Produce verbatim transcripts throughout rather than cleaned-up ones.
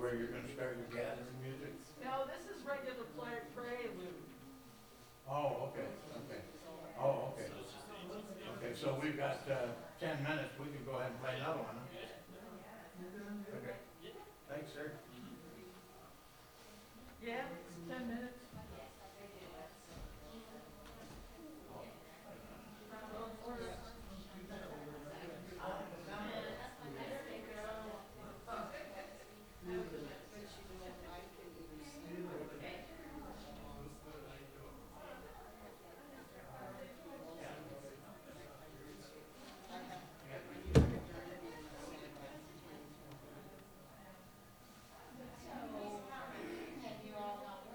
where you're gonna start your gathering music? No, this is regular play, prelude. Oh, okay, okay. Oh, okay. Okay, so we've got, uh, ten minutes, we can go ahead and play another one, huh? Okay. Thanks, sir. Yeah, ten minutes. Have you all got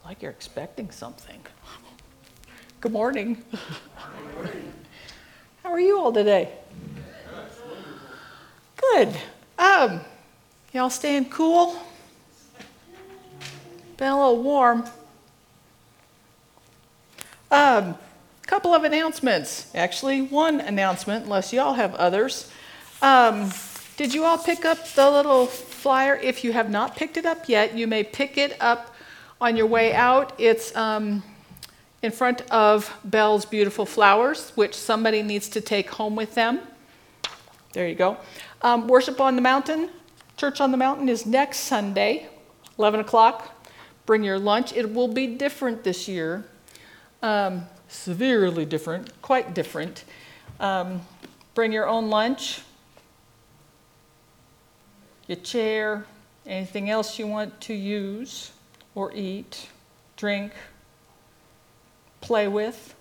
Like you're expecting something. Good morning. How are you all today? Good. Um, y'all staying cool? Been a little warm. Um, couple of announcements. Actually, one announcement, unless y'all have others. Um, did you all pick up the little flyer? If you have not picked it up yet, you may pick it up on your way out. It's um, in front of Bell's Beautiful Flowers, which somebody needs to take home with them. There you go. Um, Worship on the Mountain, Church on the Mountain is next Sunday, eleven o'clock. Bring your lunch. It will be different this year. Um, severely different, quite different. Um, bring your own lunch, your chair, anything else you want to use or eat, drink, play with.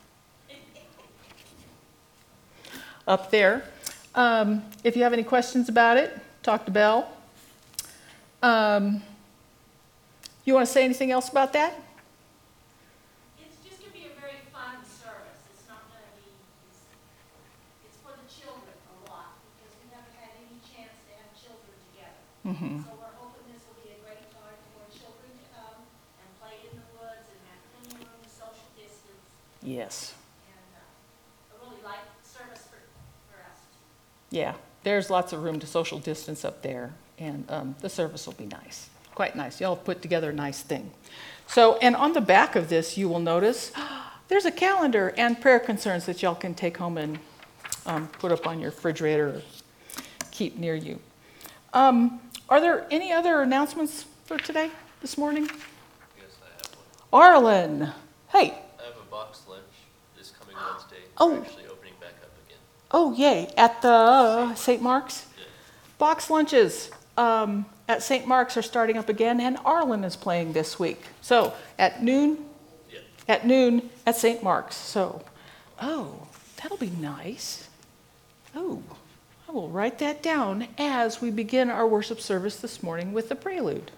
Up there. Um, if you have any questions about it, talk to Belle. Um, you want to say anything else about that? It's just going to be a very fun service. It's not going to be, it's, it's for the children a lot, because we haven't had any chance to have children together. Mm-hmm. So we're hoping this will be a great time for children to come and play in the woods and have plenty of room, social distance, Yes. and uh, a really light service for, for us. Yeah, there's lots of room to social distance up there, and um, the service will be nice, quite nice. Y'all have put together a nice thing. So, and on the back of this, you will notice there's a calendar and prayer concerns that y'all can take home and um, put up on your refrigerator or keep near you. Um, are there any other announcements for today, this morning? Yes, I have one. Arlen, hey. I have a box lunch this coming Wednesday. Oh. We're actually opening back up again. Oh, yay, at the Saint Mark's? Yeah. Box lunches um, at Saint Mark's are starting up again, and Arlen is playing this week. So at noon, Yeah. at noon at Saint Mark's. So, oh, that'll be nice. Oh, I will write that down as we begin our worship service this morning with the prelude.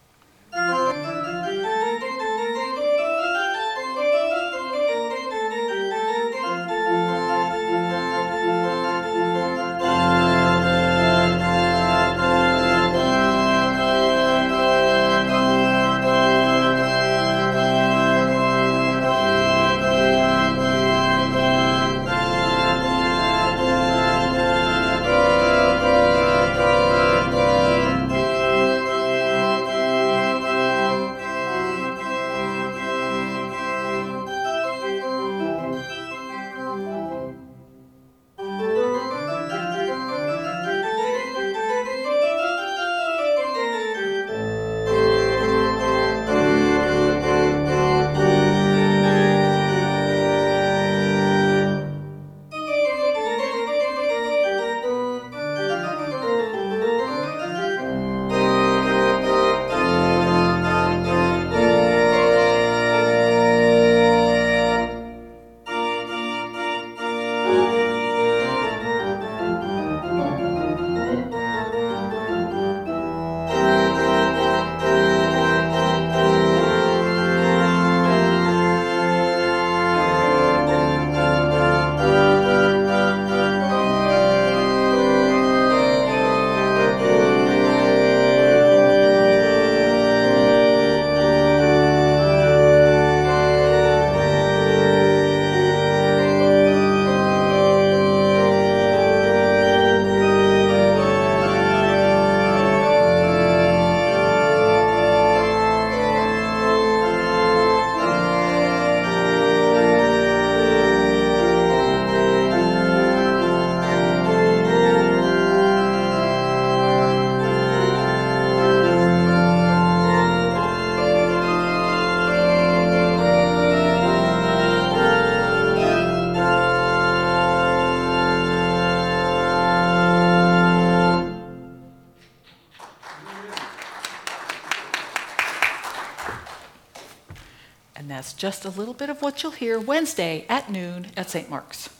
And that's just a little bit of what you'll hear Wednesday at noon at Saint Mark's.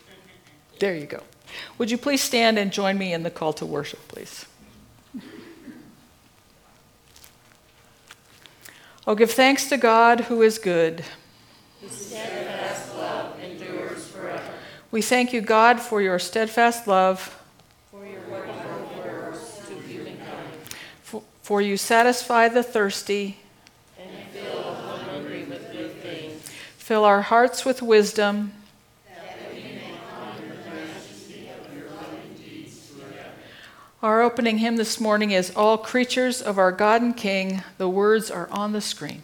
There you go. Would you please stand and join me in the call to worship, please? Oh, give thanks to God who is good. His steadfast love endures forever. We thank you, God, for your steadfast love. For your wonderful works to humankind. For, for you satisfy the thirsty. And fill the hungry with good things. Fill our hearts with wisdom. Our opening hymn this morning is All Creatures of Our God and King. The words are on the screen.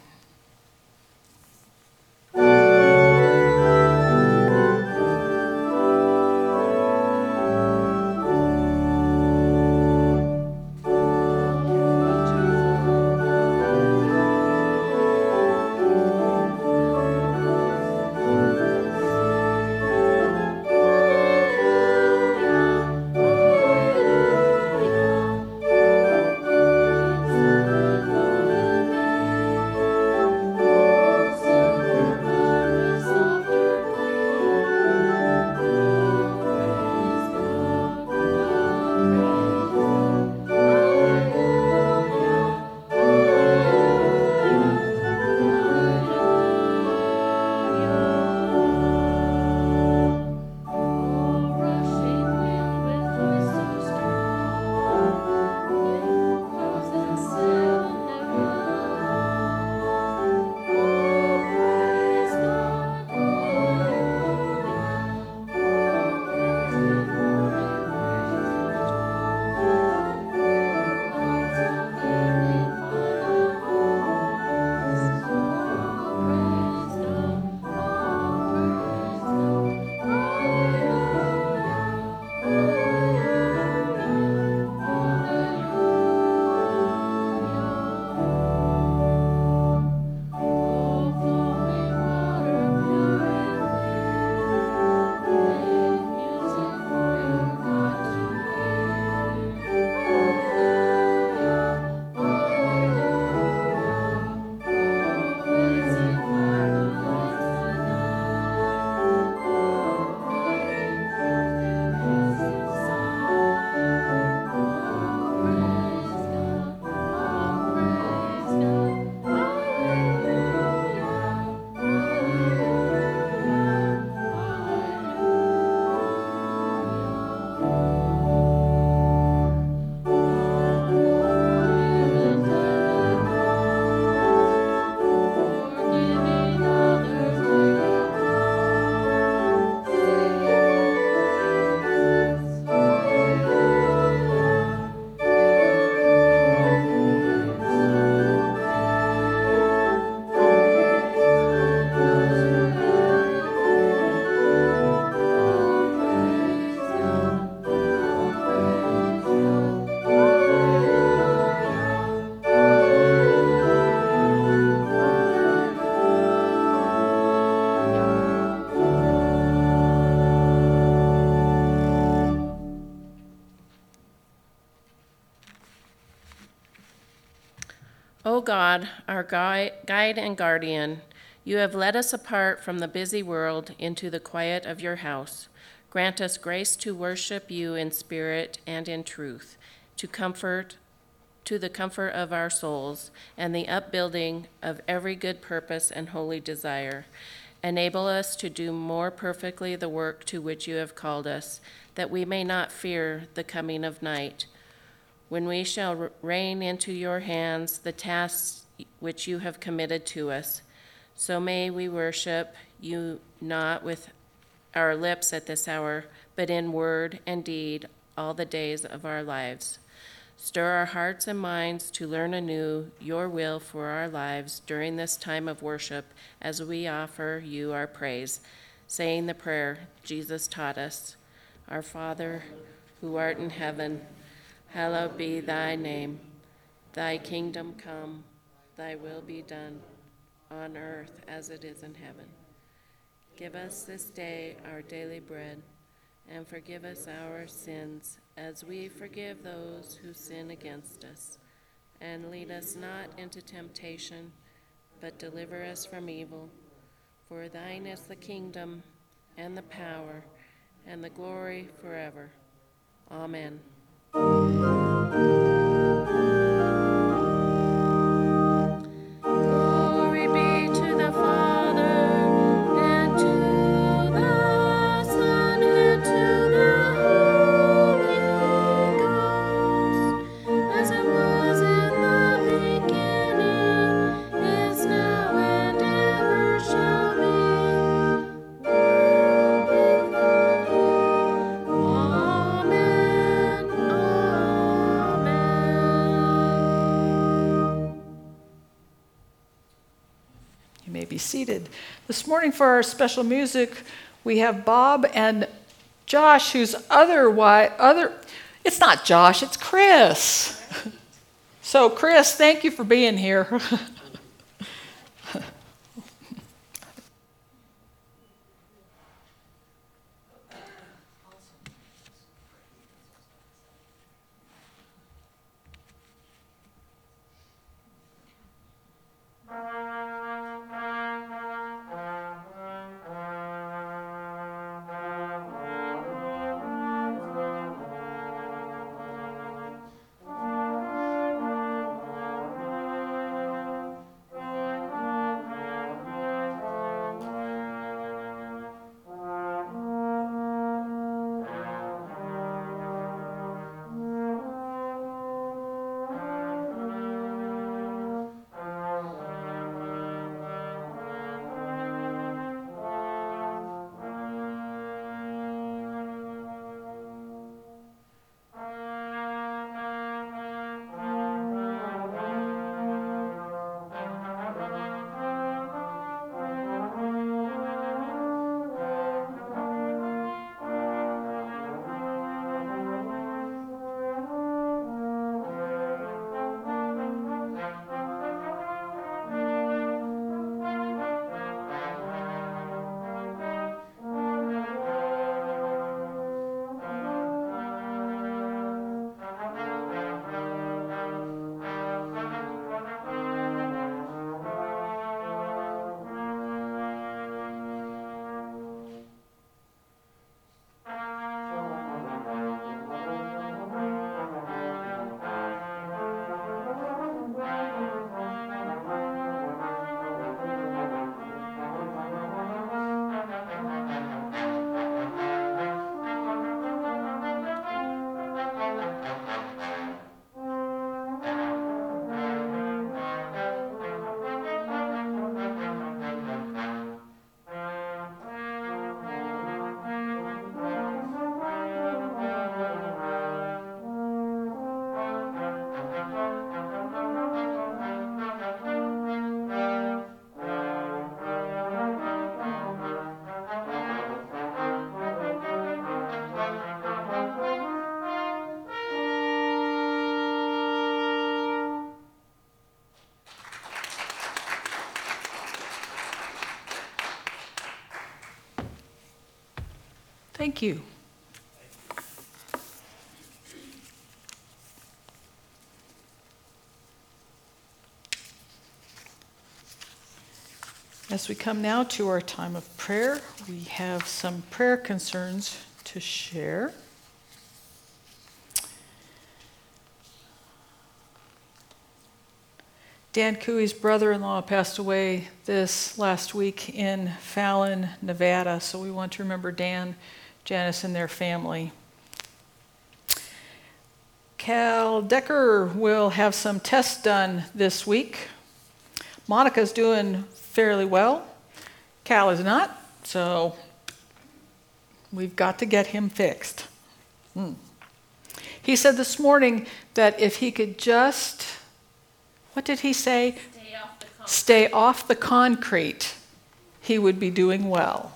O God, our gui- guide and guardian, you have led us apart from the busy world into the quiet of your house. Grant us grace to worship you in spirit and in truth, to comfort, to the comfort of our souls and the upbuilding of every good purpose and holy desire. Enable us to do more perfectly the work to which you have called us, that we may not fear the coming of night, when we shall rein into your hands the tasks which you have committed to us. So may we worship you not with our lips at this hour, but in word and deed all the days of our lives. Stir our hearts and minds to learn anew your will for our lives during this time of worship as we offer you our praise, saying the prayer Jesus taught us. Our Father, who art in heaven, hallowed be thy name. Thy kingdom come, thy will be done, on earth as it is in heaven. Give us this day our daily bread, and forgive us our sins, as we forgive those who sin against us. And lead us not into temptation, but deliver us from evil. For thine is the kingdom, and the power, and the glory forever. Amen. Oh, You may be seated. This morning for our special music, we have Bob and Josh, who's otherwise, other, it's not Josh, it's Chris. So Chris, thank you for being here. Thank you. As we come now to our time of prayer, we have some prayer concerns to share. Dan Cooey's brother-in-law passed away this last week in Fallon, Nevada, so we want to remember Dan, Janice, and their family. Cal Decker will have some tests done this week. Monica's doing fairly well. Cal is not, so we've got to get him fixed. Hmm. He said this morning that if he could just, what did he say? Stay off the concrete. Stay off the concrete, he would be doing well.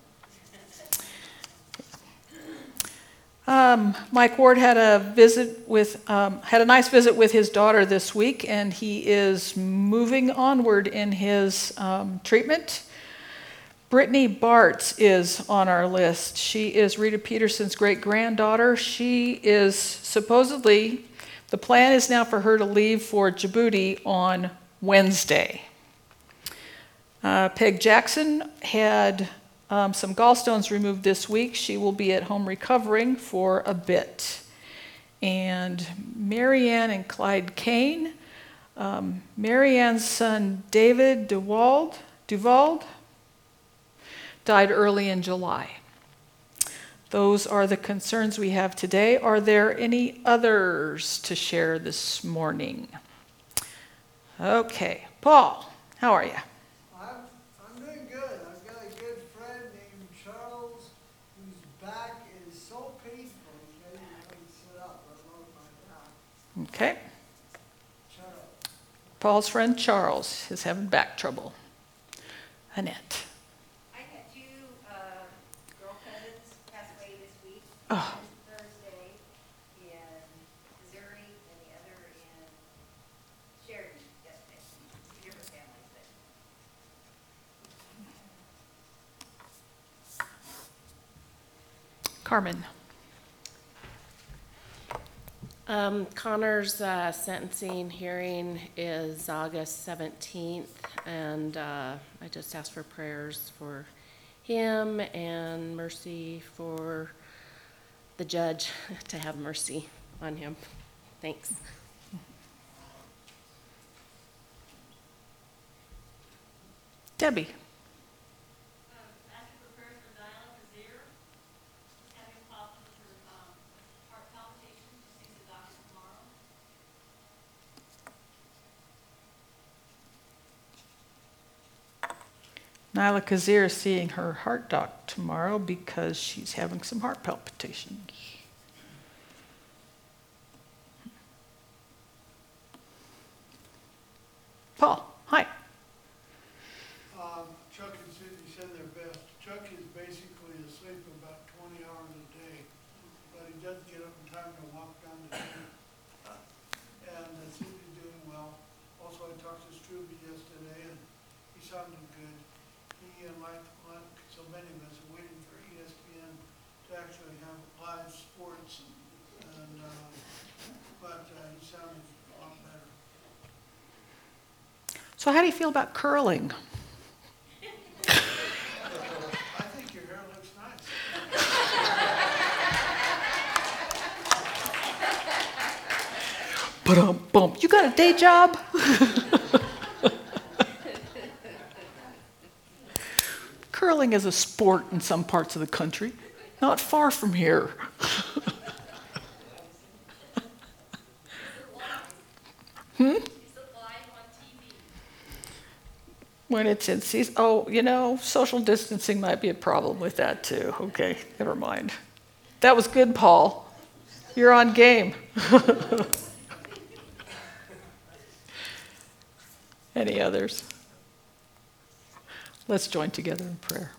Um, Mike Ward had a visit with, um, had a nice visit with his daughter this week, and he is moving onward in his um, treatment. Brittany Bartz is on our list. She is Rita Peterson's great-granddaughter. She is supposedly, the plan is now for her to leave for Djibouti on Wednesday. Uh, Peg Jackson had Um, some gallstones removed this week. She will be at home recovering for a bit. And Marianne and Clyde Kane, um, Marianne's son David Duvald, Duvald died early in July. Those are the concerns we have today. Are there any others to share this morning? Okay, Paul, how are you? Okay. Paul's friend Charles is having back trouble. Annette. I had two uh, girl cousins pass away this week. Oh. One Thursday in Missouri and the other in Sheridan yesterday. Two different families, but Carmen. Um, Connor's uh, sentencing hearing is August seventeenth, and uh, I just ask for prayers for him and mercy for the judge to have mercy on him. Thanks. Debbie. Um, asking for prayers for Nyla Kazir, having problems with her, um, heart palpitations, she sees the doctor tomorrow. Nyla Kazir is seeing her heart doc tomorrow because she's having some heart palpitations. Paul, hi. Um, Chuck and Cindy said their best. Chuck is basically asleep about twenty hours a day, but he does get up in time to walk down the street. And uh, Cindy's doing well. Also, I talked to Struby yesterday, and he sounded good. He and like, like so many of us are waiting for E S P N to actually have live sports, and, uh, but uh, he sounded a lot better. So how do you feel about curling? I think your hair looks nice. Ba-dum-bum. You got a day job? Curling is a sport in some parts of the country, not far from here. Hmm? When it's in season, oh, you know, social distancing might be a problem with that too. Okay, never mind. That was good, Paul. You're on game. Any others? Let's join together in prayer.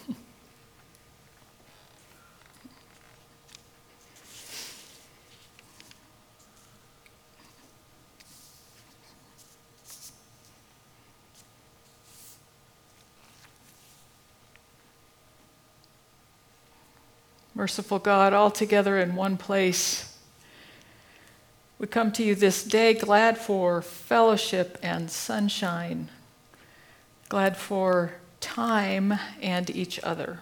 Merciful God, all together in one place, we come to you this day glad for fellowship and sunshine, glad for time and each other.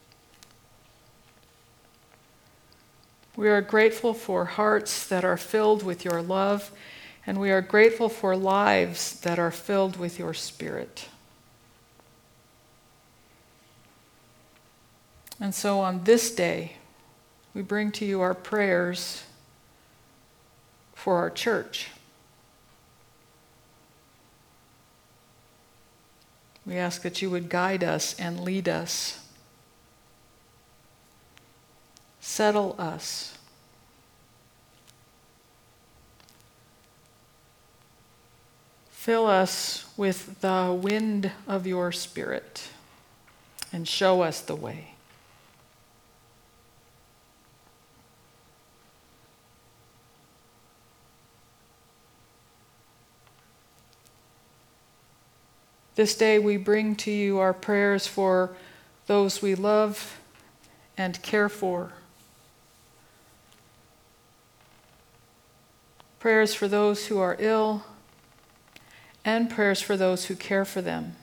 We are grateful for hearts that are filled with your love, and we are grateful for lives that are filled with your Spirit. And so on this day, we bring to you our prayers for our church. We ask that you would guide us and lead us, settle us, fill us with the wind of your Spirit, and show us the way. This day we bring to you our prayers for those we love and care for. Prayers for those who are ill, and prayers for those who care for them.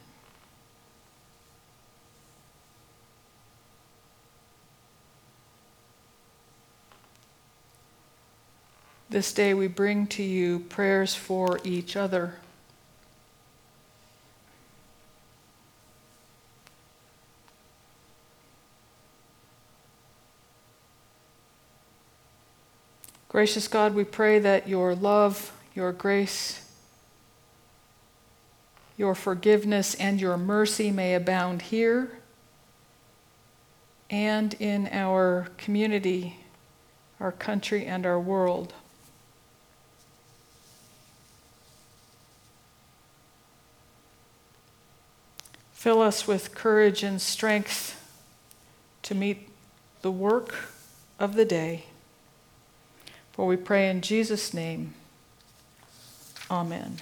This day we bring to you prayers for each other. Gracious God, we pray that your love, your grace, your forgiveness, and your mercy may abound here and in our community, our country, and our world. Fill us with courage and strength to meet the work of the day. For we pray in Jesus' name. Amen.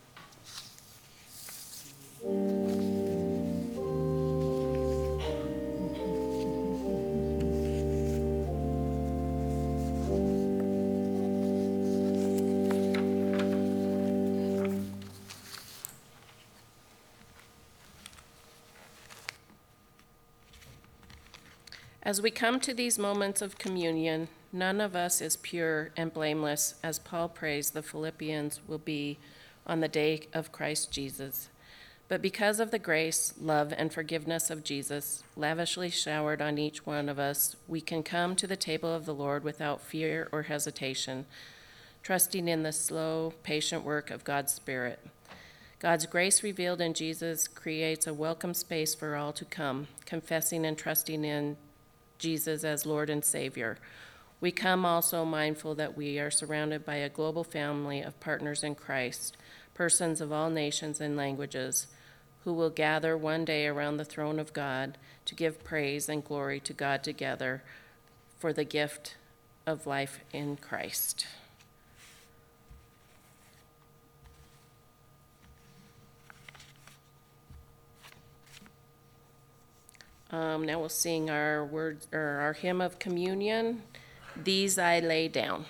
As we come to these moments of communion, none of us is pure and blameless, as Paul prays the Philippians will be on the day of Christ Jesus. But because of the grace, love, and forgiveness of Jesus, lavishly showered on each one of us, we can come to the table of the Lord without fear or hesitation, trusting in the slow, patient work of God's Spirit. God's grace revealed in Jesus creates a welcome space for all to come, confessing and trusting in Jesus as Lord and Savior. We come also mindful that we are surrounded by a global family of partners in Christ, persons of all nations and languages, who will gather one day around the throne of God to give praise and glory to God together for the gift of life in Christ. Um, now we'll sing our words or our hymn of communion. These I lay down.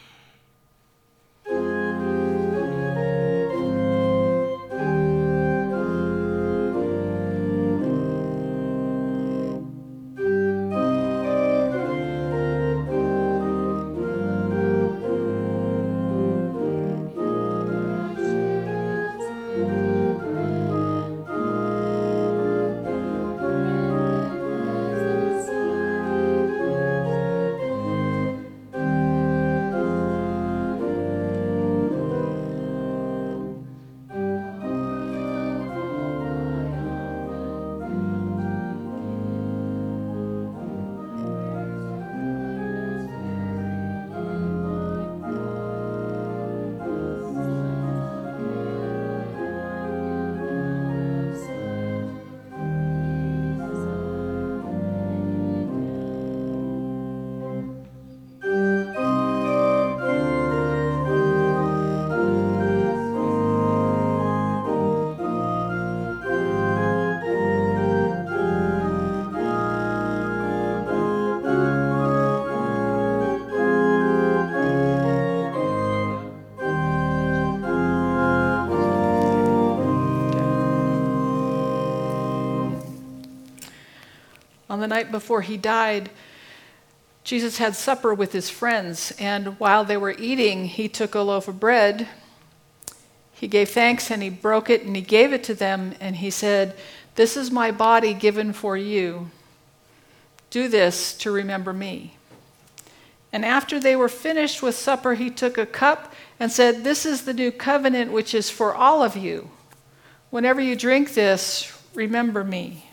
On the night before he died, Jesus had supper with his friends, and while they were eating, he took a loaf of bread, he gave thanks, and he broke it, and he gave it to them, and he said, "This is my body given for you. Do this to remember me." And after they were finished with supper, he took a cup and said, "This is the new covenant which is for all of you. Whenever you drink this, remember me."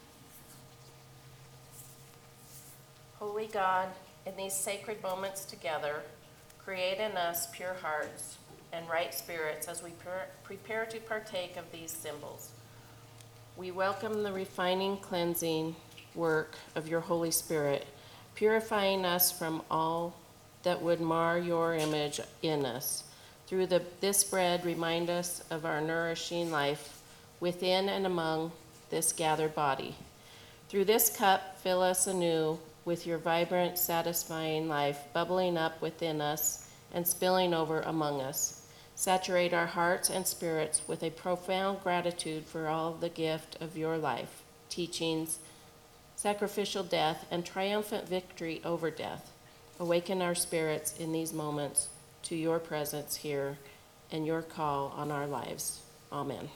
Holy God, in these sacred moments together, create in us pure hearts and right spirits as we pre- prepare to partake of these symbols. We welcome the refining, cleansing work of your Holy Spirit, purifying us from all that would mar your image in us. Through the, this bread, remind us of our nourishing life within and among this gathered body. Through this cup, fill us anew with your vibrant, satisfying life, bubbling up within us and spilling over among us. Saturate our hearts and spirits with a profound gratitude for all the gift of your life, teachings, sacrificial death, and triumphant victory over death. Awaken our spirits in these moments to your presence here and your call on our lives. Amen.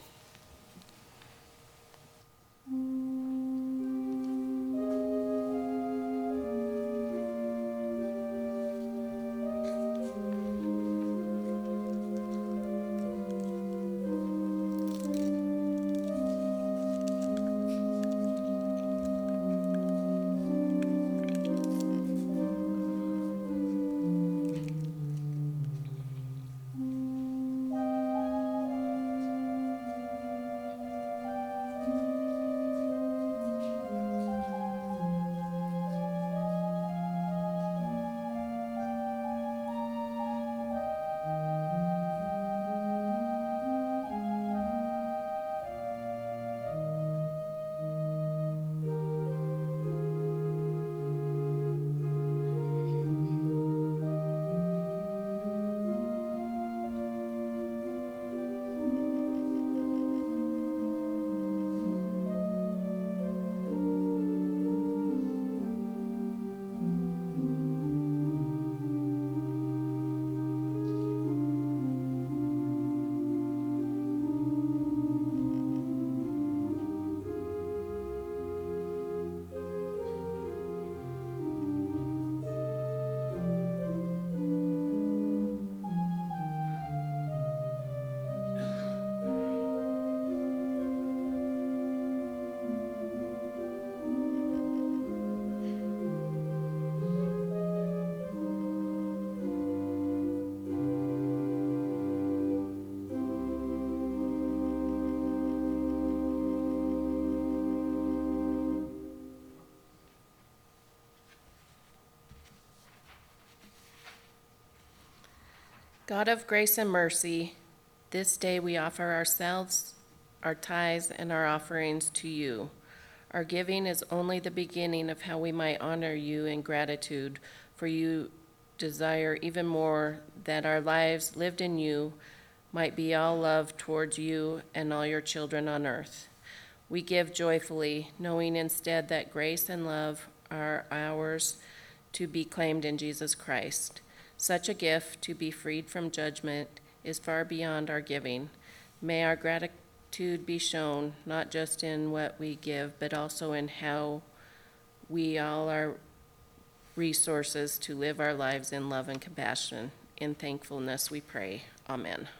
God of grace and mercy, this day we offer ourselves, our tithes, and our offerings to you. Our giving is only the beginning of how we might honor you in gratitude, for you desire even more that our lives lived in you might be all love towards you and all your children on earth. We give joyfully, knowing instead that grace and love are ours to be claimed in Jesus Christ. Such a gift, to be freed from judgment, is far beyond our giving. May our gratitude be shown, not just in what we give, but also in how we all our resources to live our lives in love and compassion. In thankfulness we pray. Amen.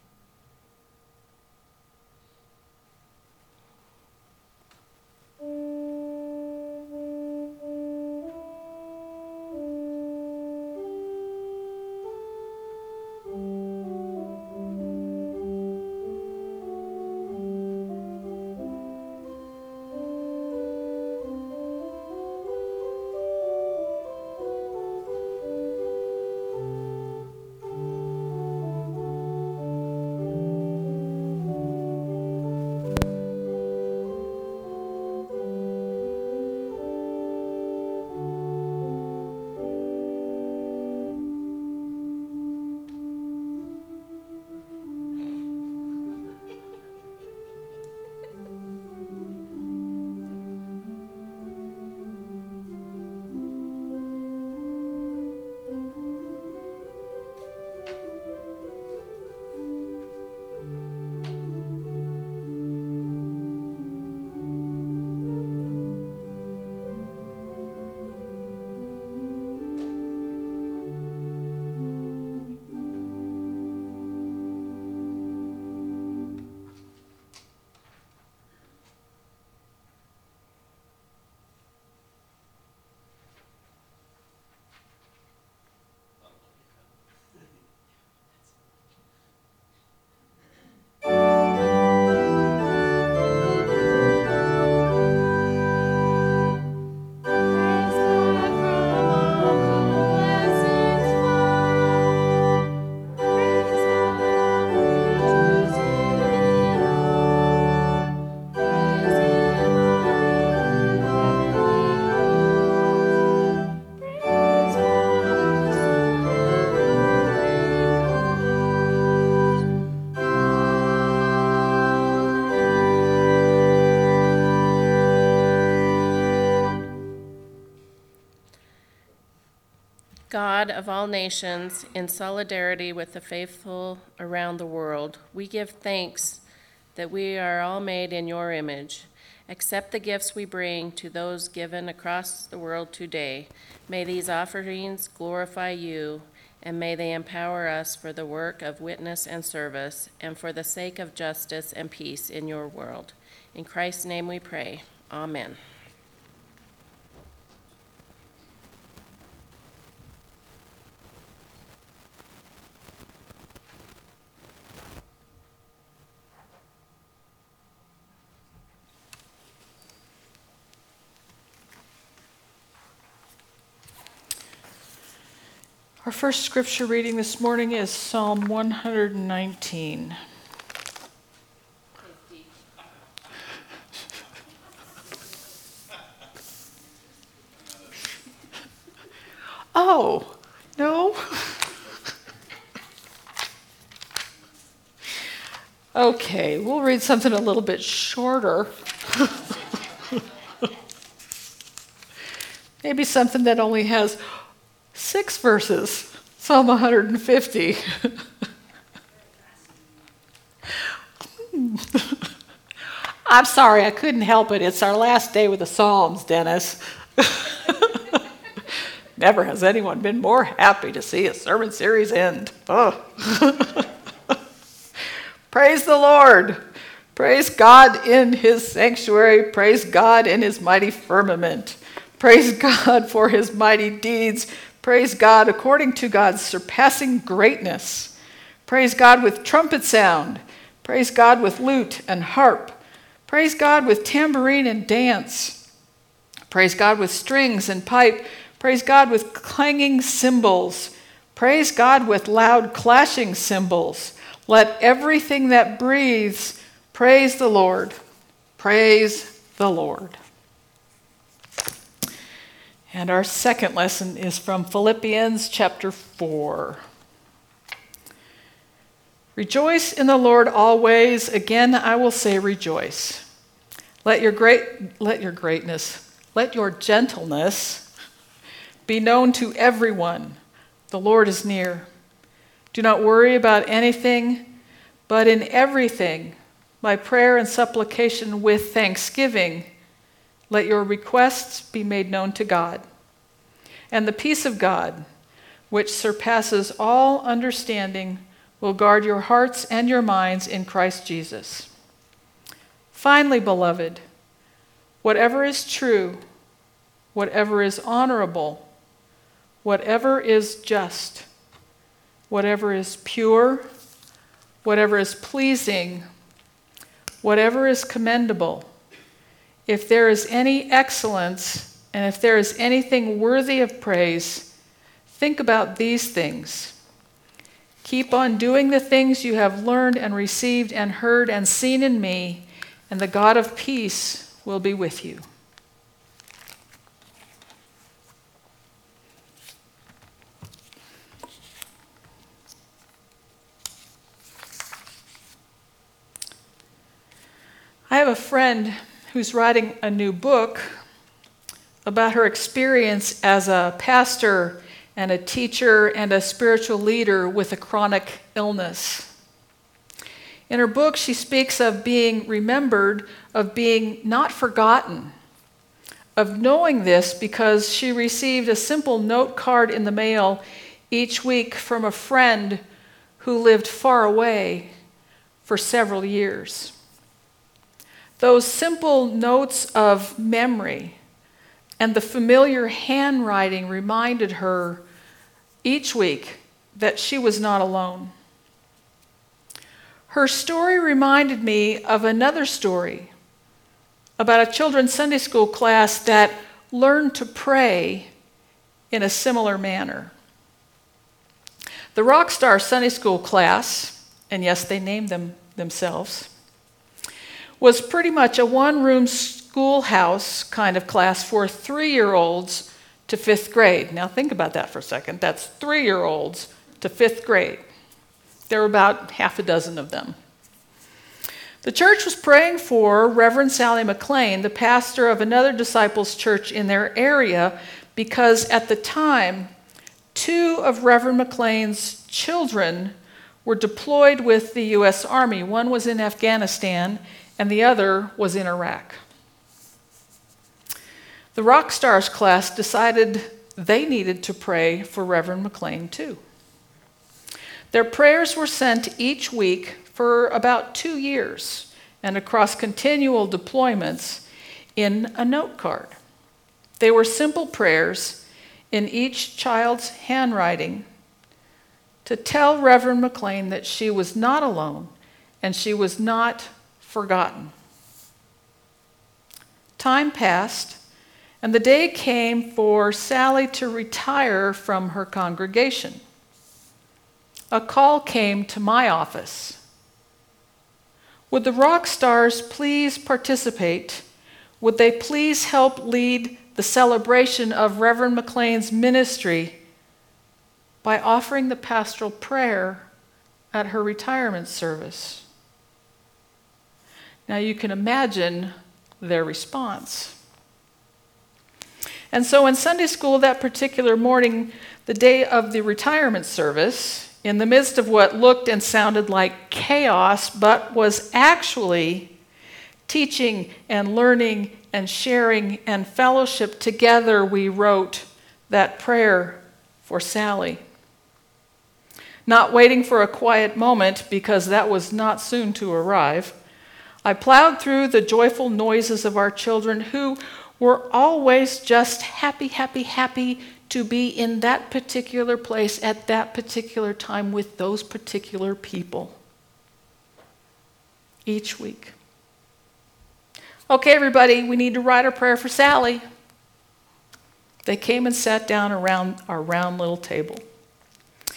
God of all nations, in solidarity with the faithful around the world, we give thanks that we are all made in your image. Accept the gifts we bring to those given across the world today. May these offerings glorify you, and may they empower us for the work of witness and service, and for the sake of justice and peace in your world. In Christ's name we pray. Amen. Our first scripture reading this morning is Psalm one hundred nineteen. Oh, no? Okay, we'll read something a little bit shorter. Maybe something that only has six verses, Psalm one hundred fifty. I'm sorry, I couldn't help it. It's our last day with the Psalms, Dennis. Never has anyone been more happy to see a sermon series end. Oh. Praise the Lord. Praise God in his sanctuary. Praise God in his mighty firmament. Praise God for his mighty deeds. Praise God according to God's surpassing greatness. Praise God with trumpet sound. Praise God with lute and harp. Praise God with tambourine and dance. Praise God with strings and pipe. Praise God with clanging cymbals. Praise God with loud clashing cymbals. Let everything that breathes praise the Lord. Praise the Lord. And our second lesson is from Philippians chapter four. Rejoice in the Lord always. Again, I will say rejoice. Let your great, let your greatness, let your gentleness be known to everyone. The Lord is near. Do not worry about anything, but in everything, by prayer and supplication with thanksgiving, let your requests be made known to God. And the peace of God, which surpasses all understanding, will guard your hearts and your minds in Christ Jesus. Finally, beloved, whatever is true, whatever is honorable, whatever is just, whatever is pure, whatever is pleasing, whatever is commendable, if there is any excellence, and if there is anything worthy of praise, think about these things. Keep on doing the things you have learned and received and heard and seen in me, and the God of peace will be with you. I have a friend who's writing a new book about her experience as a pastor and a teacher and a spiritual leader with a chronic illness. In her book, she speaks of being remembered, of being not forgotten, of knowing this because she received a simple note card in the mail each week from a friend who lived far away for several years. Those simple notes of memory and the familiar handwriting reminded her each week that she was not alone. Her story reminded me of another story about a children's Sunday school class that learned to pray in a similar manner. The Rockstar Sunday School class, and yes, they named them themselves, was pretty much a one-room schoolhouse kind of class for three-year-olds to fifth grade. Now think about that for a second. That's three-year-olds to fifth grade. There were about half a dozen of them. The church was praying for Reverend Sally McLean, the pastor of another disciples' church in their area, because at the time, two of Reverend McLean's children were deployed with the U S Army. One was in Afghanistan, and the other was in Iraq. The Rockstars class decided they needed to pray for Reverend McLean too. Their prayers were sent each week for about two years and across continual deployments in a note card. They were simple prayers in each child's handwriting to tell Reverend McLean that she was not alone and she was not forgotten. Time passed, and the day came for Sally to retire from her congregation. A call came to my office. Would the rock stars please participate? Would they please help lead the celebration of Reverend McLean's ministry by offering the pastoral prayer at her retirement service? Now you can imagine their response. And so in Sunday school that particular morning, the day of the retirement service, in the midst of what looked and sounded like chaos, but was actually teaching and learning and sharing and fellowship together, we wrote that prayer for Sally. Not waiting for a quiet moment, because that was not soon to arrive, I plowed through the joyful noises of our children, who were always just happy, happy, happy to be in that particular place at that particular time with those particular people each week. Okay, everybody, we need to write a prayer for Sally. They came and sat down around our round little table.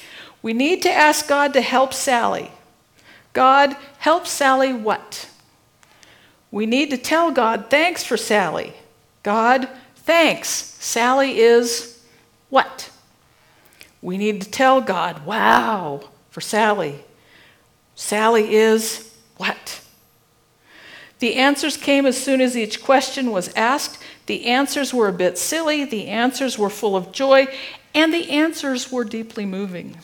We need to ask God to help Sally. God, help Sally what? We need to tell God, thanks for Sally. God, thanks. Sally is what? We need to tell God, wow, for Sally. Sally is what? The answers came as soon as each question was asked. The answers were a bit silly, the answers were full of joy, and the answers were deeply moving.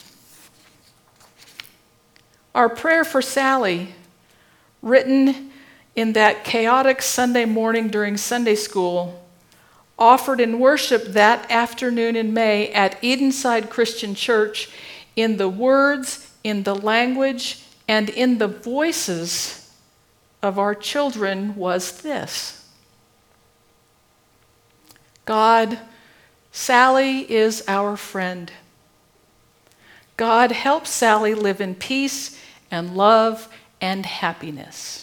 Our prayer for Sally, written in that chaotic Sunday morning during Sunday school, offered in worship that afternoon in May at Edenside Christian Church, in the words, in the language, and in the voices of our children, was this: God, Sally is our friend. God, help Sally live in peace and love and happiness.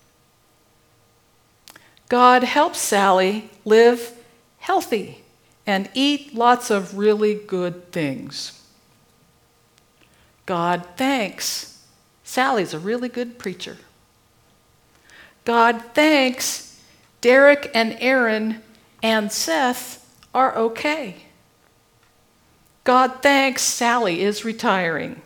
God, help Sally live healthy and eat lots of really good things. God, thanks. Sally's a really good preacher. God, thanks. Derek and Aaron and Seth are okay. God, thanks. Sally is retiring.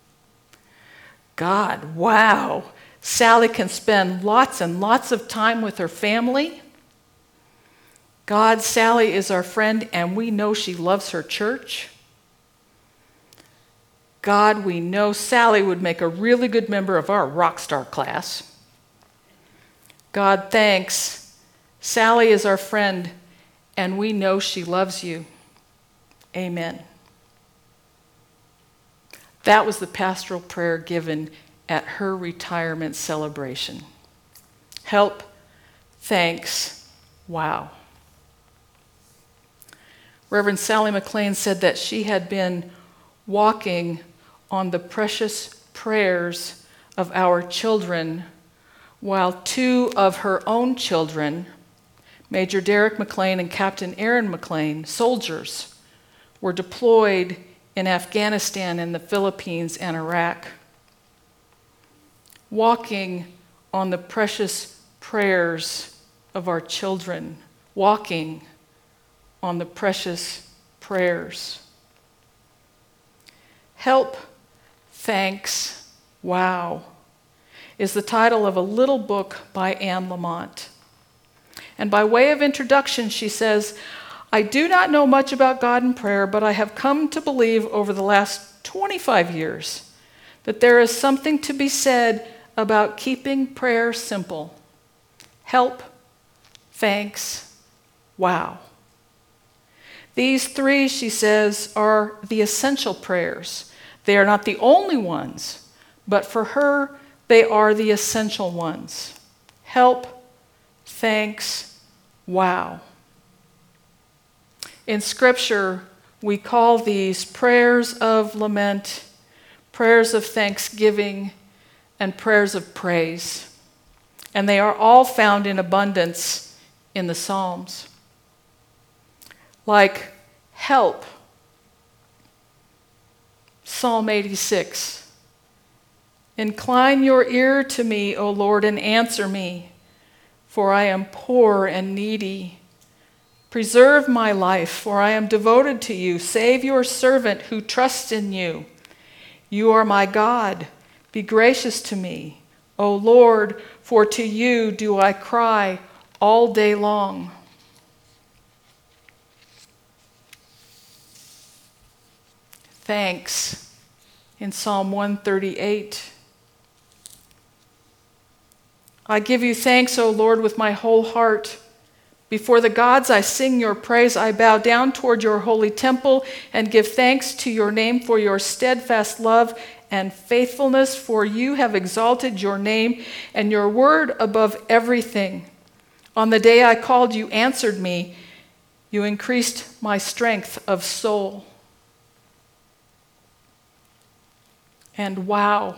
God, wow. Sally can spend lots and lots of time with her family. God, Sally is our friend, and we know she loves her church. God, we know Sally would make a really good member of our rock star class. God, thanks. Sally is our friend, and we know she loves you. Amen. That was the pastoral prayer given at her retirement celebration. Help, thanks, wow. Reverend Sally McLean said that she had been walking on the precious prayers of our children while two of her own children, Major Derek McLean and Captain Aaron McLean, soldiers, were deployed in Afghanistan and the Philippines and Iraq. Walking on the precious prayers of our children, walking on the precious prayers. Help, thanks, wow, is the title of a little book by Anne Lamott. And by way of introduction, she says, I do not know much about God and prayer, but I have come to believe over the last twenty-five years that there is something to be said about keeping prayer simple. Help, thanks, wow. These three, she says, are the essential prayers. They are not the only ones, but for her, they are the essential ones. Help, thanks, wow. In Scripture, we call these prayers of lament, prayers of thanksgiving, and prayers of praise. And they are all found in abundance in the Psalms. Like help, Psalm eighty-six. Incline your ear to me, O Lord, and answer me, for I am poor and needy. Preserve my life, for I am devoted to you. Save your servant who trusts in you. You are my God. Be gracious to me, O Lord, for to you do I cry all day long. Thanks in Psalm one thirty-eight. I give you thanks, O Lord, with my whole heart. Before the gods I sing your praise. I bow down toward your holy temple and give thanks to your name for your steadfast love and faithfulness, for you have exalted your name and your word above everything. On the day I called, you answered me. You increased my strength of soul. And wow,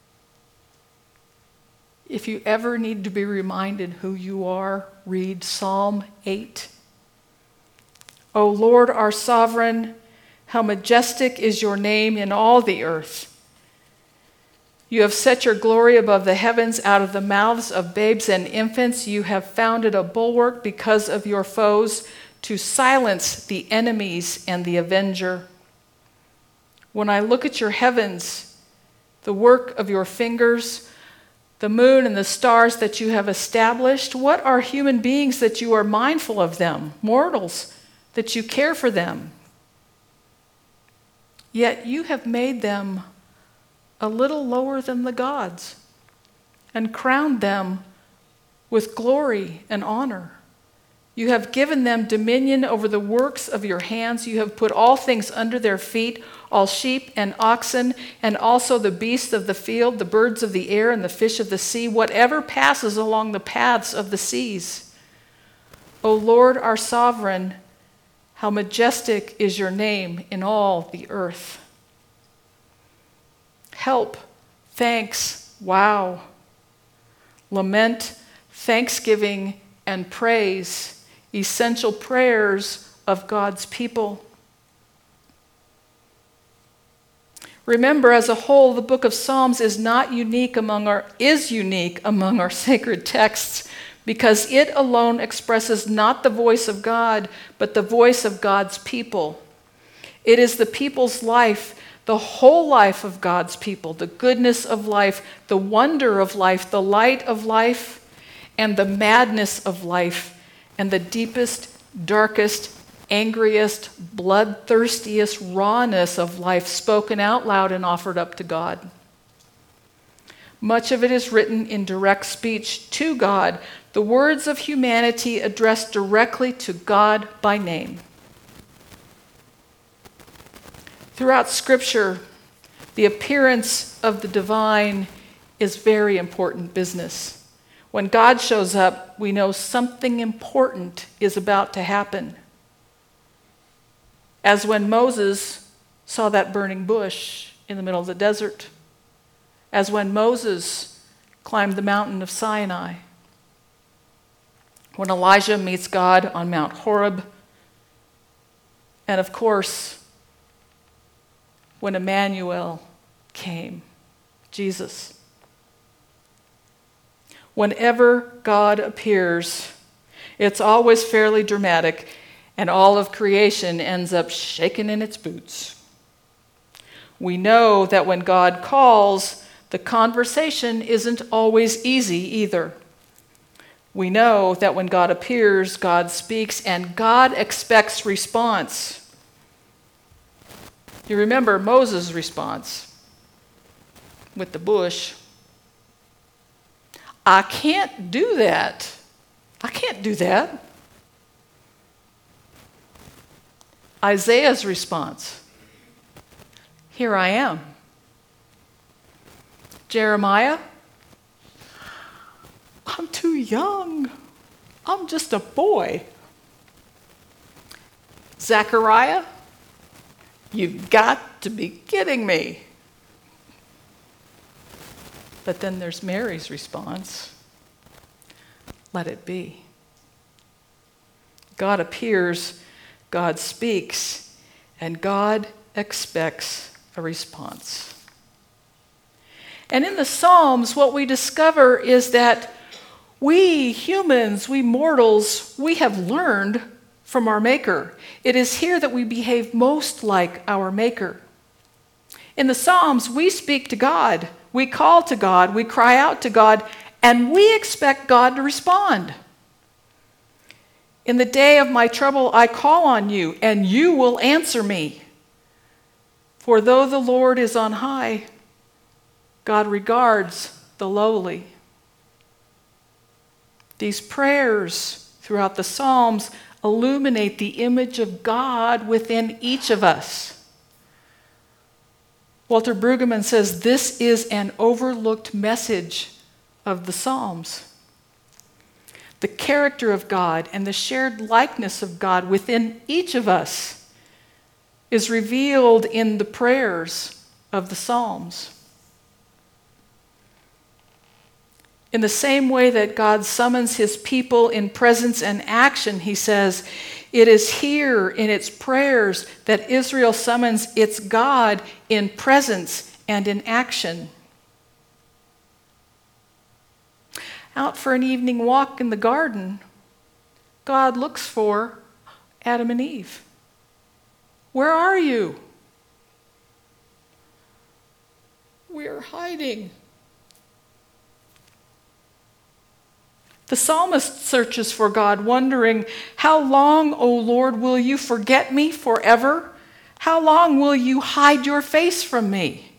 if you ever need to be reminded who you are, read Psalm eight. O Lord, our sovereign, How majestic is your name in all the earth. You have set your glory above the heavens. Out of the mouths of babes and infants you have founded a bulwark because of your foes, to silence the enemies and the avenger. When I look at your heavens, the work of your fingers, the moon and the stars that you have established, what are human beings that you are mindful of them, mortals that you care for them? Yet you have made them a little lower than the gods and crowned them with glory and honor. You have given them dominion over the works of your hands. You have put all things under their feet, all sheep and oxen, and also the beasts of the field, the birds of the air, and the fish of the sea, whatever passes along the paths of the seas. O Lord, our sovereign, how majestic is your name in all the earth. Help, thanks, wow. Lament, thanksgiving, and praise, essential prayers of God's people. Remember, as a whole, the book of Psalms is not unique among our is unique among our sacred texts, because it alone expresses not the voice of God, but the voice of God's people. It is the people's life, the whole life of God's people, the goodness of life, the wonder of life, the light of life, and the madness of life, and the deepest, darkest, angriest, bloodthirstiest rawness of life spoken out loud and offered up to God. Much of it is written in direct speech to God, the words of humanity addressed directly to God by name. Throughout Scripture, the appearance of the divine is very important business. When God shows up, we know something important is about to happen. As when Moses saw that burning bush in the middle of the desert. As when Moses climbed the mountain of Sinai. When Elijah meets God on Mount Horeb. And of course, when Emmanuel came, Jesus. Whenever God appears, it's always fairly dramatic, and all of creation ends up shaking in its boots. We know that when God calls, the conversation isn't always easy either. We know that when God appears, God speaks, and God expects response. You remember Moses' response with the bush. I can't do that. I can't do that. Isaiah's response. Here I am. Jeremiah. I'm too young. I'm just a boy. Zechariah. You've got to be kidding me. But then there's Mary's response. Let it be. God appears, God speaks, and God expects a response. And in the Psalms, what we discover is that we humans, we mortals, we have learned from our Maker. It is here that we behave most like our Maker. In the Psalms, we speak to God. We call to God, we cry out to God, and we expect God to respond. In the day of my trouble, I call on you, and you will answer me. For though the Lord is on high, God regards the lowly. These prayers throughout the Psalms illuminate the image of God within each of us. Walter Brueggemann says this is an overlooked message of the Psalms. The character of God and the shared likeness of God within each of us is revealed in the prayers of the Psalms. In the same way that God summons his people in presence and action, he says, it is here in its prayers that Israel summons its God in presence and in action. Out for an evening walk in the garden, God looks for Adam and Eve. Where are you? We're hiding. The psalmist searches for God, wondering, how long, O Lord, will you forget me forever? How long will you hide your face from me?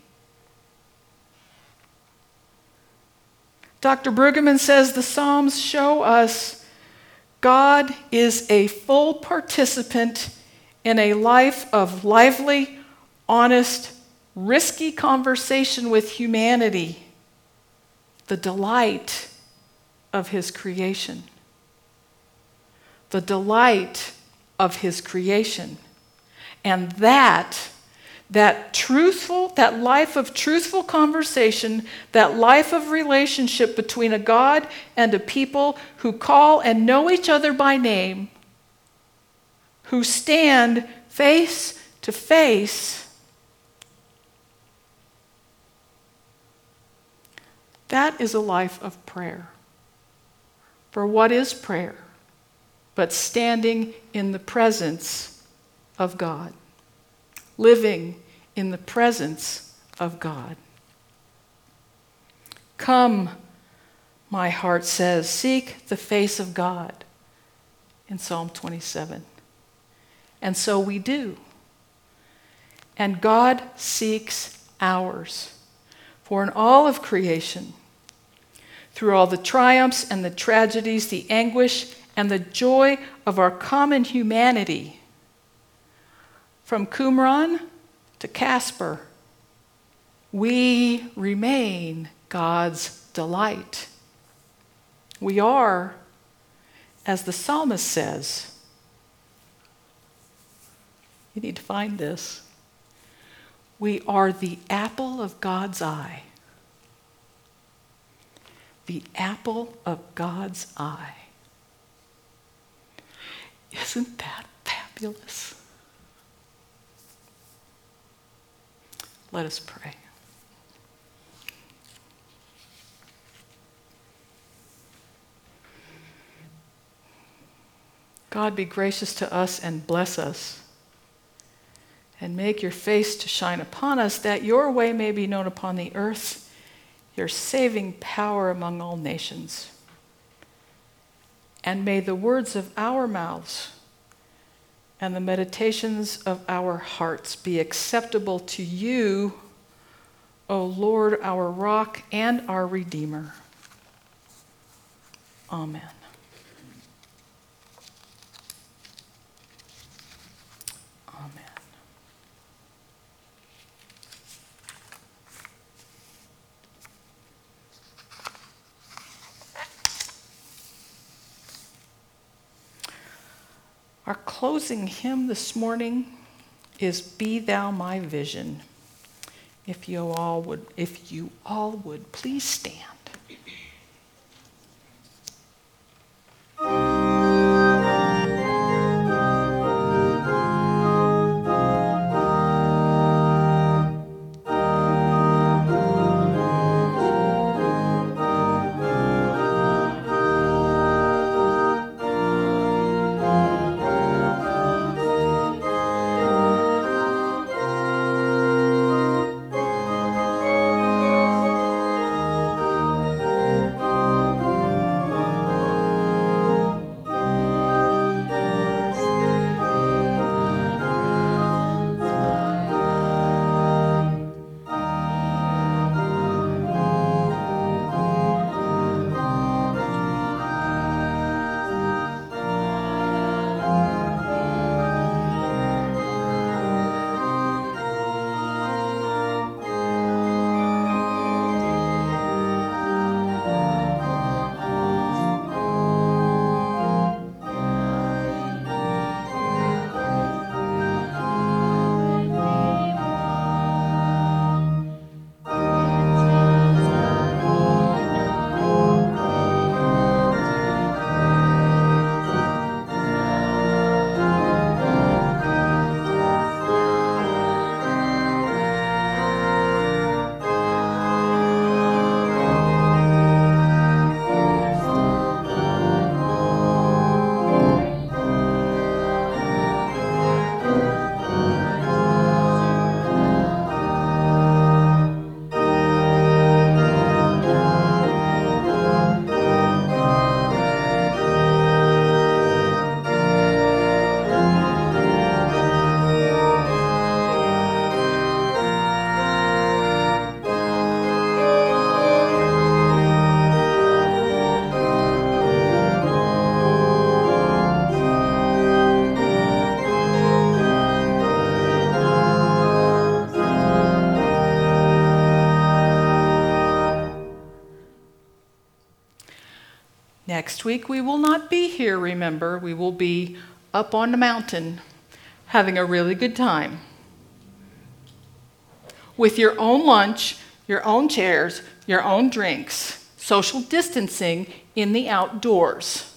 Doctor Brueggemann says the Psalms show us God is a full participant in a life of lively, honest, risky conversation with humanity, the delight of his creation. The delight of his creation. And that, that truthful, that life of truthful conversation, that life of relationship between a God and a people who call and know each other by name, who stand face to face, that is a life of prayer. For what is prayer but standing in the presence of God, living in the presence of God? Come, my heart says, seek the face of God in Psalm twenty-seven. And so we do. And God seeks ours. For in all of creation, through all the triumphs and the tragedies, the anguish and the joy of our common humanity, from Qumran to Casper, we remain God's delight. We are, as the psalmist says, you need to find this, we are the apple of God's eye. The apple of God's eye. Isn't that fabulous? Let us pray. God, be gracious to us and bless us, and make your face to shine upon us, that your way may be known upon the earth, your saving power among all nations. And may the words of our mouths and the meditations of our hearts be acceptable to you, O Lord, our rock and our Redeemer. Amen. Amen. Our closing hymn this morning is "Be Thou My Vision." If you all would, if you all would, please stand. Next week, we will not be here, remember. We will be up on the mountain having a really good time with your own lunch, your own chairs, your own drinks, social distancing in the outdoors.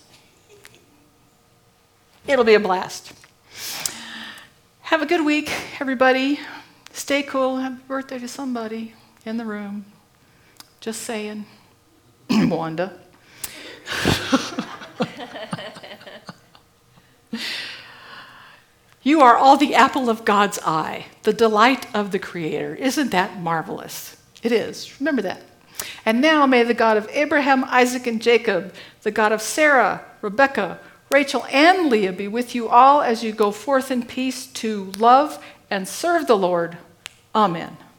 It'll be a blast. Have a good week, everybody. Stay cool. Happy birthday to somebody in the room. Just saying. Wanda. You are all the apple of God's eye, the delight of the Creator. Isn't that marvelous? It is. Remember that. And now may the God of Abraham, Isaac, and Jacob, the God of Sarah, Rebekah, Rachel, and Leah be with you all as you go forth in peace to love and serve the Lord. Amen.